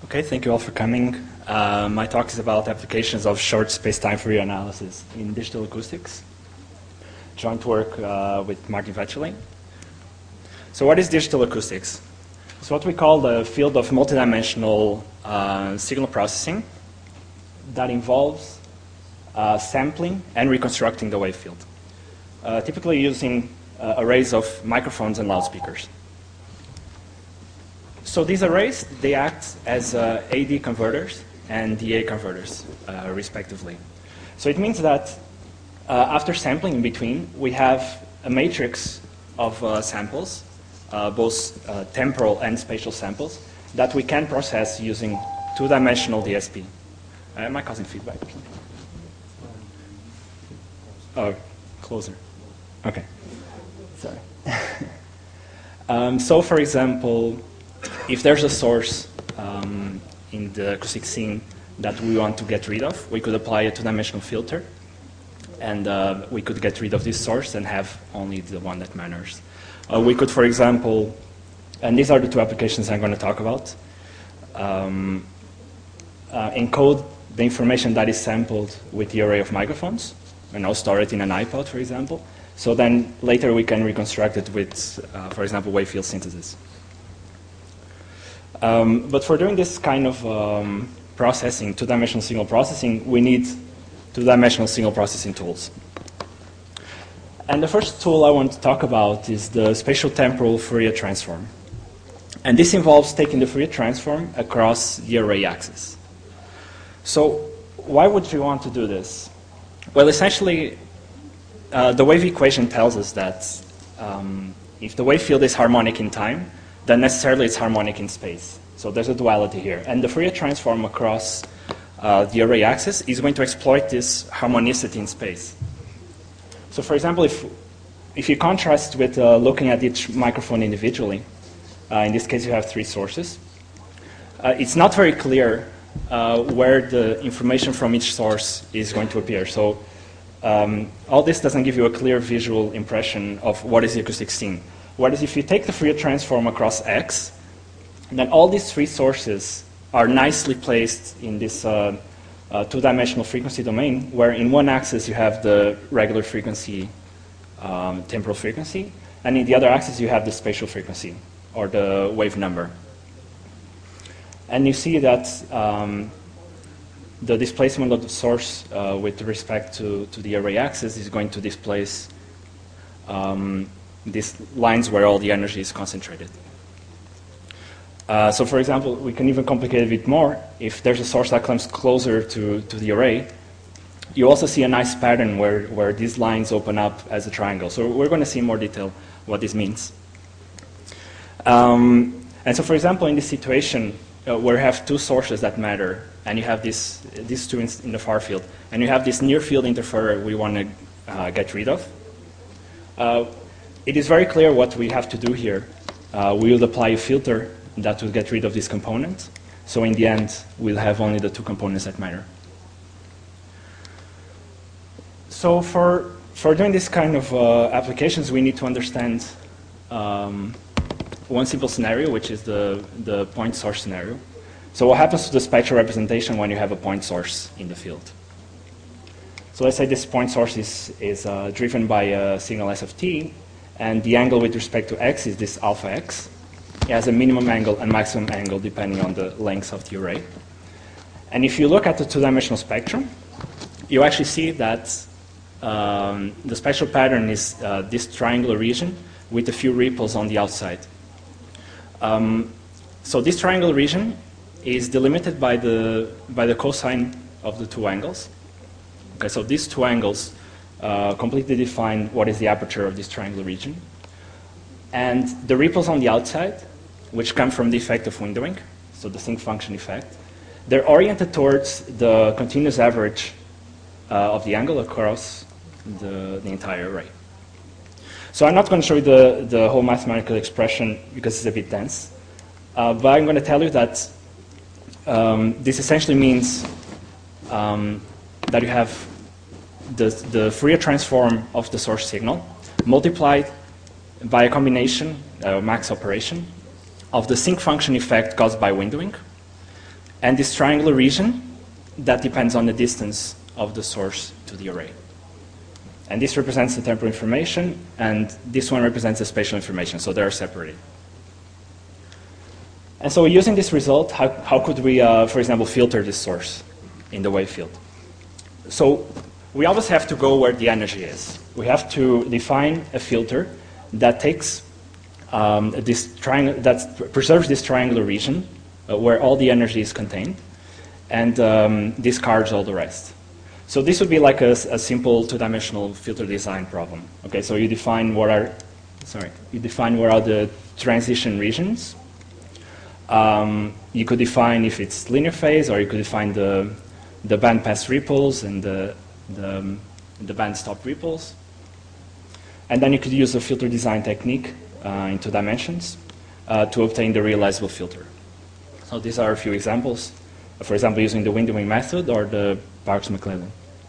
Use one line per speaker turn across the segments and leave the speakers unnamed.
Okay, thank you all for coming. My talk is about applications of short space-time Fourier analysis in digital acoustics. Joint work with Martin Vetchelin. So what is digital acoustics? It's what we call the field of multidimensional signal processing that involves sampling and reconstructing the wave field, typically using arrays of microphones and loudspeakers. So these arrays, they act as AD converters and DA converters, respectively. So it means that after sampling in between, we have a matrix of samples, both temporal and spatial samples, that we can process using two-dimensional DSP. Am I causing feedback? Oh, closer. Okay. Sorry. So, for example, if there's a source in the acoustic scene that we want to get rid of, we could apply a two-dimensional filter, and we could get rid of this source and have only the one that matters. We could, for example, and these are the two applications I'm going to talk about, encode the information that is sampled with the array of microphones, and I'll store it in an iPod, for example. So then later we can reconstruct it with, for example, wave field synthesis. But for doing this kind of processing, two-dimensional signal processing, we need two-dimensional signal processing tools. And the first tool I want to talk about is the spatial temporal Fourier transform. And this involves taking the Fourier transform across the array axis. So why would you want to do this? Well, essentially, the wave equation tells us that if the wave field is harmonic in time, then necessarily it's harmonic in space. So there's a duality here. And the Fourier transform across the array axis is going to exploit this harmonicity in space. So for example, if you contrast with looking at each microphone individually, in this case you have three sources, it's not very clear where the information from each source is going to appear. So all this doesn't give you a clear visual impression of what is the acoustic scene. Whereas if you take the Fourier transform across X, then all these three sources are nicely placed in this two-dimensional frequency domain, where in one axis you have the regular frequency, temporal frequency, and in the other axis you have the spatial frequency, or the wave number. And you see that the displacement of the source with respect to the array axis is going to displace these lines where all the energy is concentrated. So for example, we can even complicate it a bit more. If there's a source that comes closer to the array, you also see a nice pattern where these lines open up as a triangle. So we're going to see in more detail what this means. And so for example, in this situation, where you have two sources that matter, and you have these two in the far field, and you have this near field interferer we want to get rid of, it is very clear what we have to do here. We will apply a filter that will get rid of this component. So in the end, we'll have only the two components that matter. So for doing this kind of applications, we need to understand one simple scenario, which is the point source scenario. So what happens to the spectral representation when you have a point source in the field? So let's say this point source is driven by a signal S of t, and the angle with respect to x is this alpha x. It has a minimum angle and maximum angle depending on the length of the array. And if you look at the two-dimensional spectrum, you actually see that the spectral pattern is this triangular region with a few ripples on the outside. So this triangular region is delimited by the cosine of the two angles. Okay, so these two angles completely define what is the aperture of this triangular region. And the ripples on the outside, which come from the effect of windowing, so the sinc function effect, they're oriented towards the continuous average of the angle across the entire array. So I'm not going to show you the whole mathematical expression because it's a bit dense, but I'm going to tell you that this essentially means that you have the Fourier transform of the source signal multiplied by a combination, max operation, of the sinc function effect caused by windowing, and this triangular region that depends on the distance of the source to the array. And this represents the temporal information, and this one represents the spatial information, so they are separated. And so using this result, how could we, for example, filter this source in the wave field? So we always have to go where the energy is. We have to define a filter that takes that preserves this triangular region where all the energy is contained, and discards all the rest. So this would be like a simple two-dimensional filter design problem. Okay, so you define what are the transition regions. You could define if it's linear phase, or you could define the bandpass ripples and the band stop ripples. And then you could use a filter design technique in 2 dimensions to obtain the realizable filter. So these are a few examples. For example, using the windowing method or the Parkes-McClellan.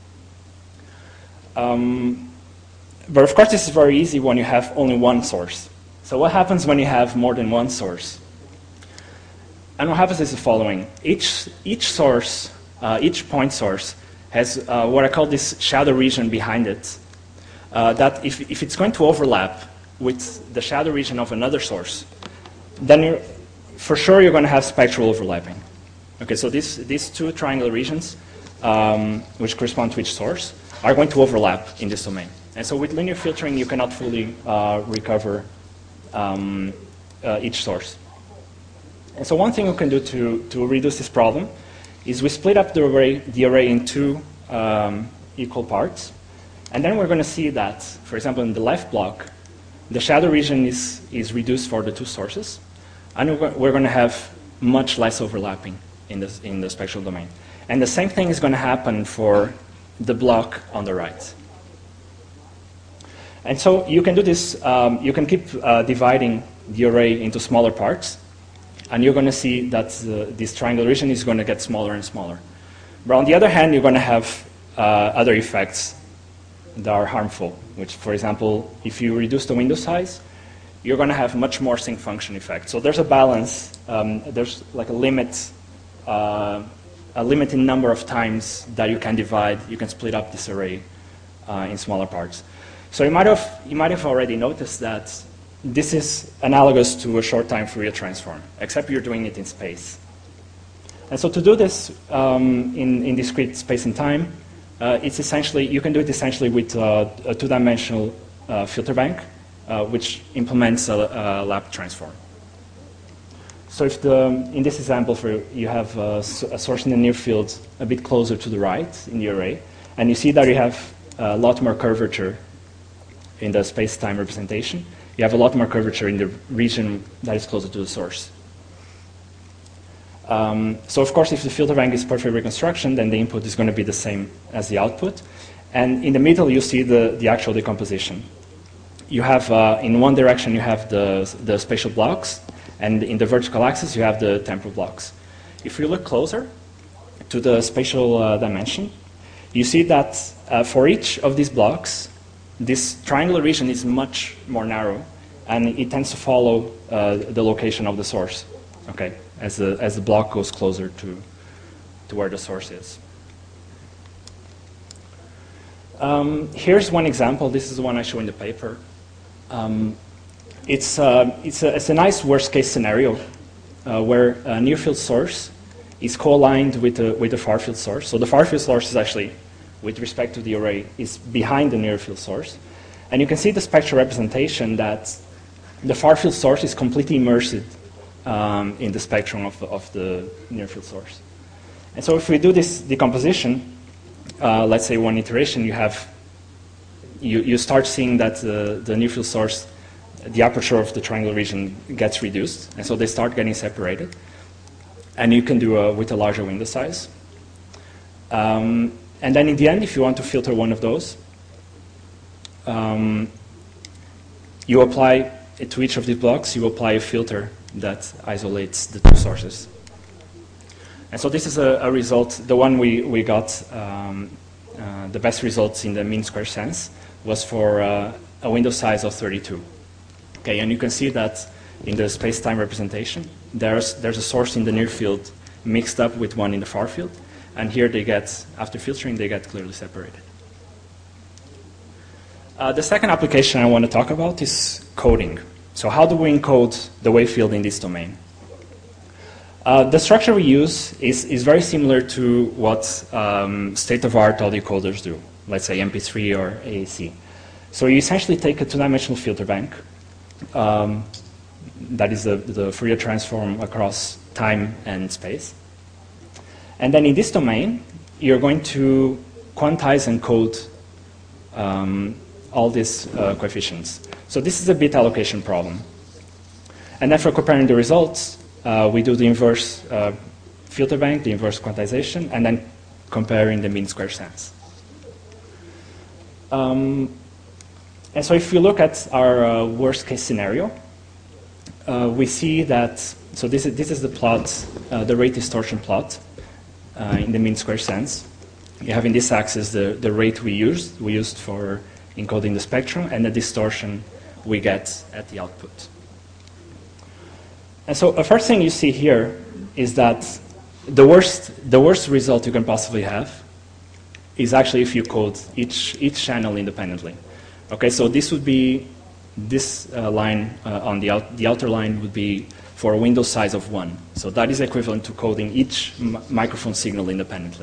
But of course, this is very easy when you have only one source. So what happens when you have more than one source? And what happens is the following. Each source, each point source, has what I call this shadow region behind it, that if it's going to overlap with the shadow region of another source, then for sure you're going to have spectral overlapping. Okay, so these 2 triangular regions, which correspond to each source, are going to overlap in this domain. And so with linear filtering, you cannot fully recover each source. And so one thing we can do to reduce this problem is we split up the array in 2 equal parts. And then we're going to see that, for example, in the left block, the shadow region is reduced for the 2 sources. And we're going to have much less overlapping in the spectral domain. And the same thing is going to happen for the block on the right. And so you can do this, you can keep dividing the array into smaller parts, and you're going to see that this triangular region is going to get smaller and smaller. But on the other hand, you're going to have other effects that are harmful, which, for example, if you reduce the window size, you're going to have much more sinc function effect. So there's a balance, there's like a limit in number of times that you can split up this array in smaller parts. So you might have already noticed that this is analogous to a short time Fourier transform, except you're doing it in space. And so to do this in discrete space and time, it's essentially, you can do it essentially with a 2-dimensional filter bank, which implements a lap transform. So if in this example, you have a source in the near field a bit closer to the right in the array, and you see that you have a lot more curvature in the space-time representation. You have a lot more curvature in the region that is closer to the source. So of course, if the filter bank is perfect reconstruction, then the input is going to be the same as the output. And in the middle, you see the actual decomposition. You have, in one direction, you have the spatial blocks, and in the vertical axis, you have the temporal blocks. If we look closer to the spatial dimension, you see that for each of these blocks, this triangular region is much more narrow, and it tends to follow the location of the source, okay, as the block goes closer to where the source is. Here's one example. This is the one I show in the paper. It's a nice worst-case scenario where a near-field source is co-aligned with the far-field source. So the far-field source is actually, with respect to the array, is behind the near-field source. And you can see the spectral representation that the far-field source is completely immersed in the spectrum of the near-field source. And so if we do this decomposition, let's say one iteration, you start seeing that the near-field source, the aperture of the triangular region gets reduced, and so they start getting separated. And you can do with a larger window size. And then in the end, if you want to filter one of those, you apply to each of these blocks, you apply a filter that isolates the 2 sources. And so this is a result. The one we got, the best results in the mean square sense, was for a window size of 32. Okay, and you can see that in the space-time representation, there's a source in the near field mixed up with one in the far field. And here they get, after filtering, they get clearly separated. The second application I want to talk about is coding. So how do we encode the wave field in this domain? The structure we use is very similar to what state-of-art audio coders do, let's say MP3 or AAC. So you essentially take a two-dimensional filter bank, that is the Fourier transform across time and space. And then in this domain, you're going to quantize and code all these coefficients. So this is a bit allocation problem. And then for comparing the results, we do the inverse filter bank, the inverse quantization, and then comparing the mean square sense. And so if you look at our worst case scenario, we see that, so this is the plot, the rate distortion plot in the mean square sense. You have in this axis the rate we used for encoding the spectrum, and the distortion we get at the output. And so the first thing you see here is that the worst result you can possibly have is actually if you code each channel independently. Okay, so this would be, this line on the outer line would be for a window size of 1. So that is equivalent to coding each microphone signal independently.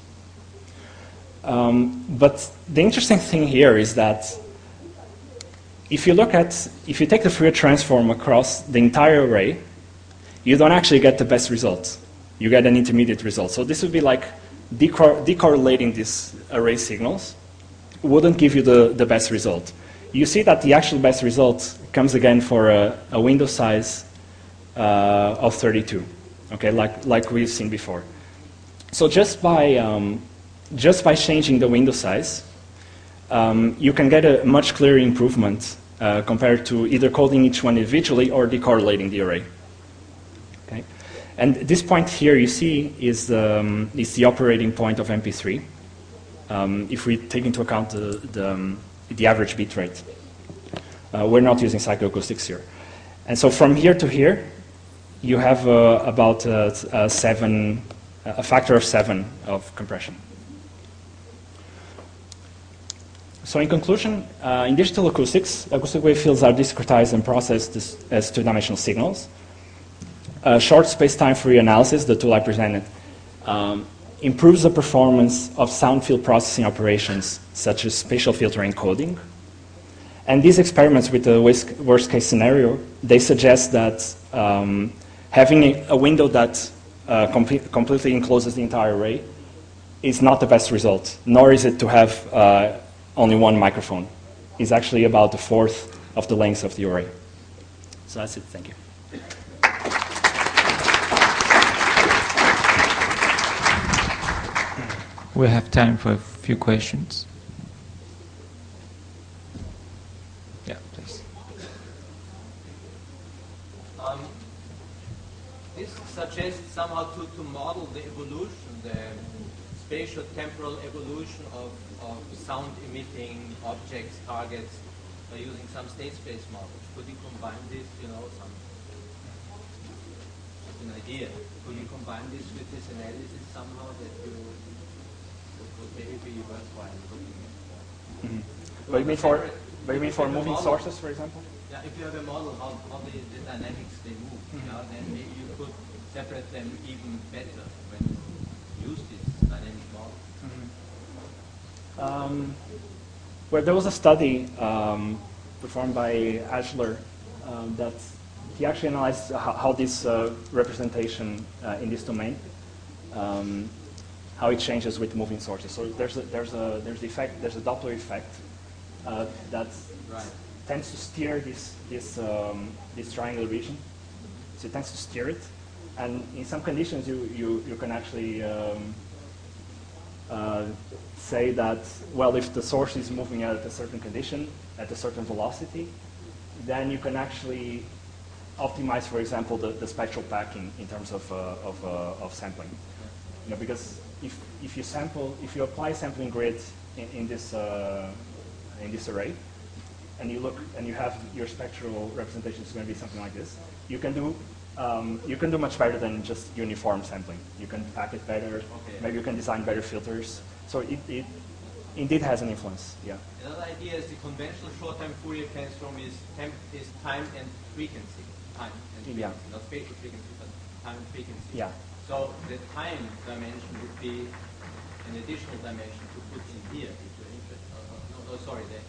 But the interesting thing here is that if you take the Fourier transform across the entire array, you don't actually get the best result. You get an intermediate result. So this would be like decorrelating these array signals wouldn't give you the best result. You see that the actual best result comes again for a window size of 32, okay, like we've seen before. So just by changing the window size, you can get a much clearer improvement compared to either coding each one individually or decorrelating the array. Okay, and this point here you see is the operating point of MP3. If we take into account the average bit rate. We're not using psychoacoustics here. And so from here to here, you have about a factor of 7 of compression. So in conclusion, in digital acoustics, acoustic wave fields are discretized and processed as two-dimensional signals. Short space-time Fourier analysis, the tool I presented, improves the performance of sound field processing operations, such as spatial filter encoding. And these experiments with the worst-case scenario, they suggest that having a window that completely encloses the entire array is not the best result, nor is it to have only one microphone. It's actually about a fourth of the length of the array. So that's it. Thank you.
We have time for a few questions. Yeah, please.
This suggests somehow to model the evolution, the spatial temporal evolution of sound-emitting objects, targets, by using some state space models. Could you combine this, just an idea, could you combine this with this analysis somehow that you would maybe be worthwhile looking at?
Mm-hmm. But you mean for moving sources, for example?
Yeah, if you have a model how the dynamics they move, then maybe you could separate them even better when you use this dynamic model.
Mm-hmm. Well, there was a study performed by Ashler that he actually analyzed how this representation in this domain, how it changes with moving sources. So there's a Doppler effect that tends to steer this triangle region. So it tends to steer it, and in some conditions you can actually say that, well, if the source is moving at a certain condition, at a certain velocity, then you can actually optimize, for example, the spectral packing in terms of sampling. Because if you apply sampling grid in this array, and you look and you have your spectral representation is going to be something like this, you can do You can do much better than just uniform sampling. You can pack it better.
Okay.
Maybe you can design better filters. So it indeed has an influence. Yeah.
Another idea is the conventional short-time Fourier transform is time and frequency. Time and frequency,
Yeah.
not spatial frequency, but time and frequency.
Yeah.
So the time dimension would be an additional dimension to put in here if you're interested. Sorry, the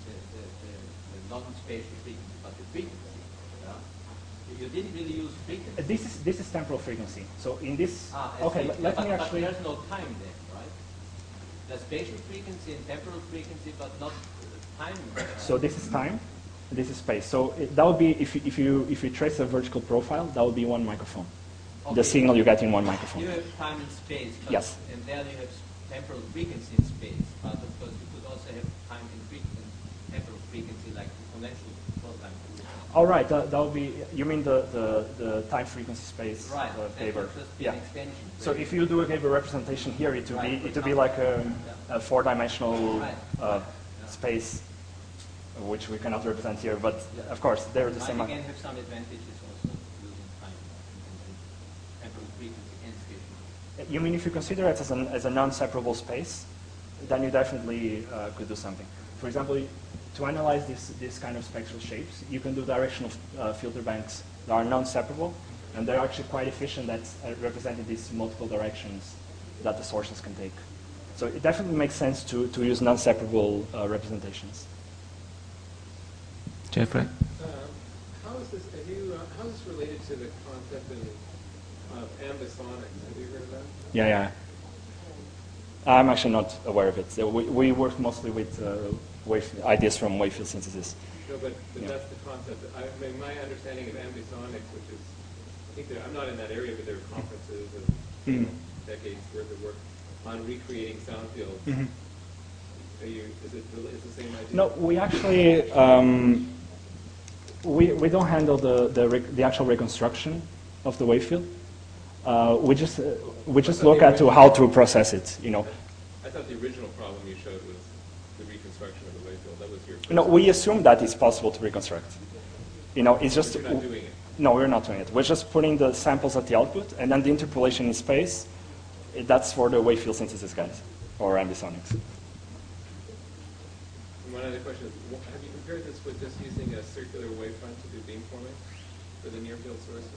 non-spatial frequency, but the frequency. Yeah? You didn't really use frequency.
This is temporal frequency. So in this,
Okay,
let me
but
actually.
there's no time there, right? There's spatial frequency and temporal frequency, but not time.
So this is time, this is space. So that would be if you trace a vertical profile, that would be one microphone.
Okay.
The signal you get in one microphone.
You have time and space, but
Yes.
and there you have temporal frequency in space. But of course, you could also have time and frequency, temporal frequency, like conventional short-time.
All right, that would be. You mean the time frequency space
Right.
Gabor?
That would just be
Yeah.
an extension.
So if you do a Gabor representation here, it would be like a four-dimensional space, which we cannot represent here. But of course, they're the same.
Might again have some advantages also using time and temporal frequency and spatial.
You mean if you consider it as a non-separable space, then you definitely could do something. For example, to analyze this kind of spectral shapes, you can do directional filter banks that are non-separable, and they're actually quite efficient at representing these multiple directions that the sources can take. So it definitely makes sense to use non-separable representations.
Jeffrey?
How is this related to the concept of ambisonics? Have you heard of that?
Yeah. I'm actually not aware of it. So we work mostly with ideas from wave field synthesis.
No, but
Yeah.
that's the concept. My understanding of ambisonics, which is, I'm not in that area, but there are conferences of decades worth of work on recreating sound fields.
Mm-hmm.
Is it the same idea?
No, we actually we don't handle the actual reconstruction of the wave field. We just look at how to process it.
I thought the original problem you showed was the reconstruction of the wave field. That was your first.
No, we assume that it's possible to reconstruct. It's just
But you're not doing it.
No, we're not doing it. We're just putting the samples at the output, and then the interpolation in space. That's for the wave field synthesis guys or ambisonics.
And one other question is, have you compared this with just using a circular wavefront to do beamforming for the near field sources?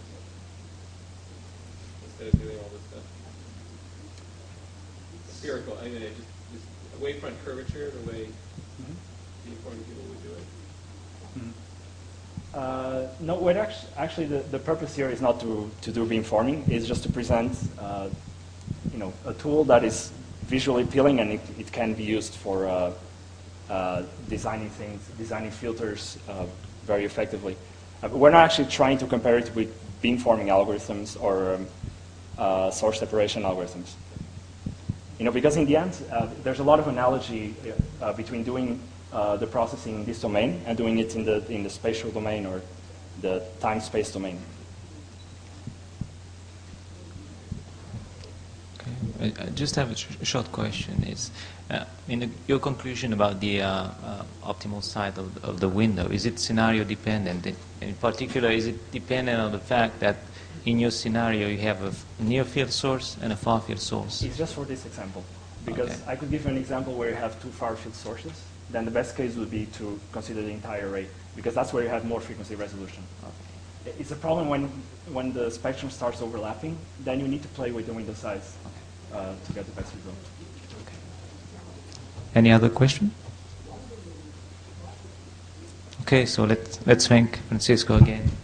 Instead of doing all this stuff? Spherical, just a wavefront curvature, the way beamforming people would do it.
No, actually the purpose here is not to do beamforming. It's just to present a tool that is visually appealing, and it can be used for designing filters very effectively. We're not actually trying to compare it with beamforming algorithms or source separation algorithms. Because in the end, there's a lot of analogy between doing the processing in this domain and doing it in the spatial domain or the time-space domain.
I just have a short question. Is your conclusion about the optimal side of the window, is it scenario dependent? In particular, is it dependent on the fact that in your scenario you have a near field source and a far field source?
It's just for this example, because
Okay.
I could give you an example where you have two far field sources. Then the best case would be to consider the entire array, because that's where you have more frequency resolution.
Okay.
It's a problem when the spectrum starts overlapping. Then you need to play with the window size to get the best result.
Okay. Any other question? Okay, so let's thank Francisco again.